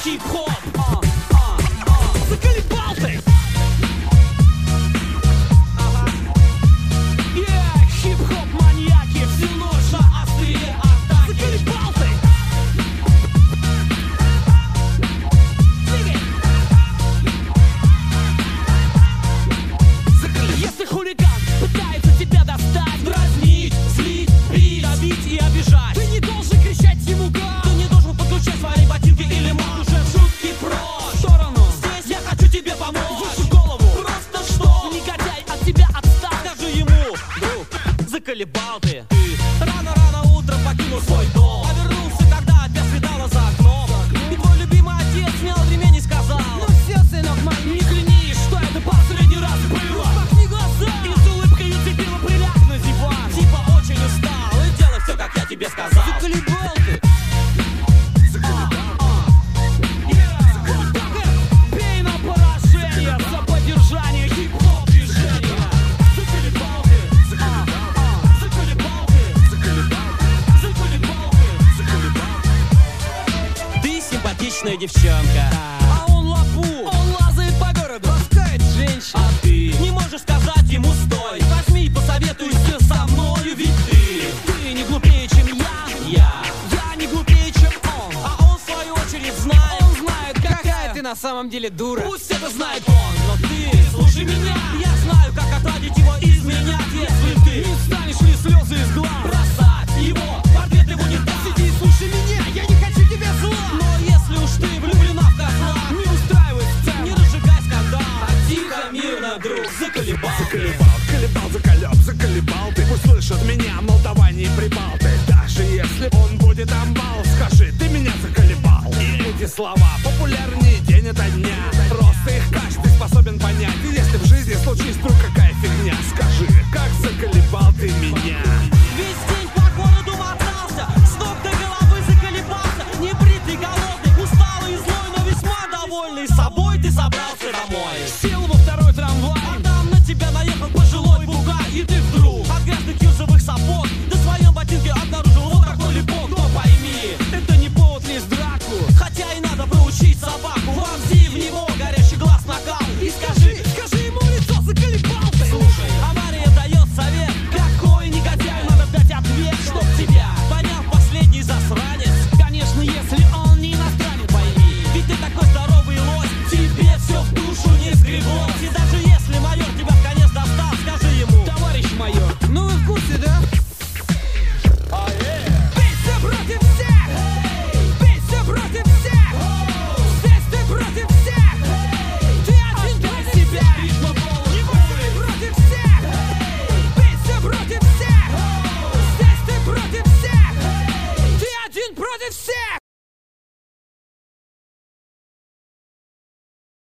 хип-хоп. Заколебал ты. Хип-хоп маньяки, всю ночь на острие атаки. Заколебал ты. Если хулиган пытается тебя достать, дразнить, злить, бить, давить и обижать, ты не должен кричать ему гад. Ты не должен подключать свои ботинки или мат. Уже в шутки прочь. В сторону. Здесь я хочу тебе помочь. Выше голову. Просто что? Негодяй, от тебя отстал. Скажи ему, друг, заколебал ты. Рано-рано утром покинул свой дом, а вернулся, когда опять светало за окном. И твой любимый отец снял ремень и сказал: ну все, сынок мой, не клянись, что это последний раз было. Распахни глаза и с улыбкой уцепила, приляг на диван. Типа очень устал и делай все, как я тебе сказал. Заколебал ты. Бей на поражение за поддержание хип-хоп движения. Заколебал ты. Заколебал ты. Ты симпатичная девчонка, а он лапу. Он лазает по городу, таскает женщин. А ты не можешь сказать ему стой. Возьми и посоветуйся со мною, ведь ты не глупее, чем я не глупее, чем он. А он в свою очередь знает. Он знает, какая ты на самом деле дура. Пусть это знает он, но ты слушай меня. Я знаю, как отвадить его, изменять, если ты не станешь ли слезы из глаз бросать его, портрет его не даст. Сиди и слушай меня, я не хочу тебе зла. Но если уж ты влюблена в козла, не устраивай сцен, не разжигай скандал, а тихо, мирно, друг, заколебал. Заколебал ты. Пусть слышат меня, молдаване прибал ты. Даже если он будет амбал, скажи, ты меня заколебал. И эти слова